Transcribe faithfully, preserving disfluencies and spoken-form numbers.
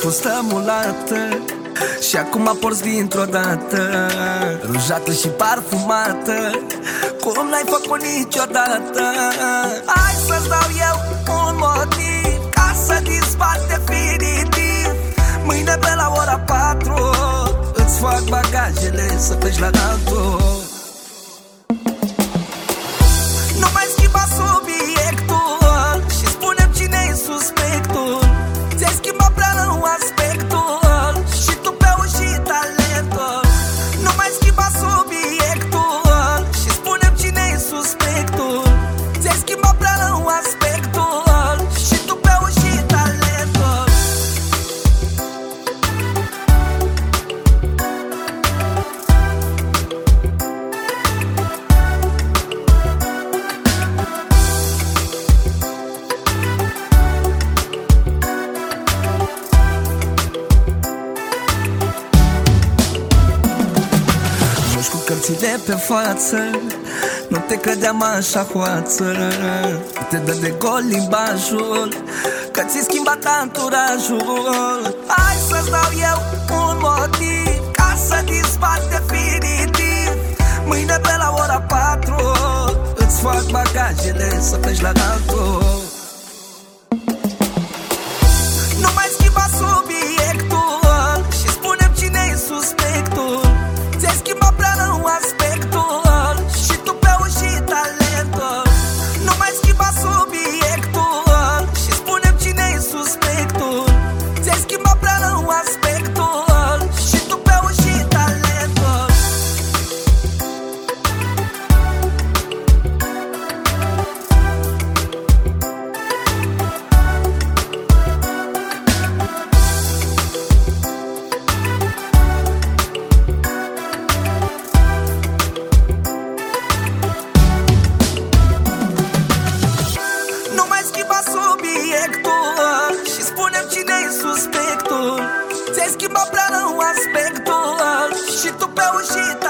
fustă mulată și acum porți dintr-o dată, rujată și parfumată, cum n-ai făcut niciodată. Hai să-ți dau eu un motiv ca să dispar definitiv. Mâine pe la ora patru îți fac bagajele să pleci la altul. Nu mai schimba subiectul și spune-mi cine-i suspectul. Ți-ai schimbat prea rău aspectul și tu pe și talentul. Nu mai schimba subiectul și spune-mi cine-i suspectul. Ți-ai schimbat prea rău aspectul și tu pe și talentul. Cărțile pe față, nu te credeam așa hoață. Te dă de gol limbajul, că ți-ai schimbat anturajul. Hai să-ți dau eu un motiv ca să dispar definitiv. Mâine pe la ora patru îți fac bagajele să pleci la altul. Nu mai schimba subiectul și spune-mi cine-i suspectul. Ți-ai schimbat prea rău aspectul și tu pe și talentul. Nu mai schimba subiectul și spune-mi cine-i suspectul. Ți-ai schimbat prea rău aspectul și tu pe și talentul. Subiectul și spune-mi cine-i suspectul. Ți-ai schimbat prea rău aspectul și tu pe ușit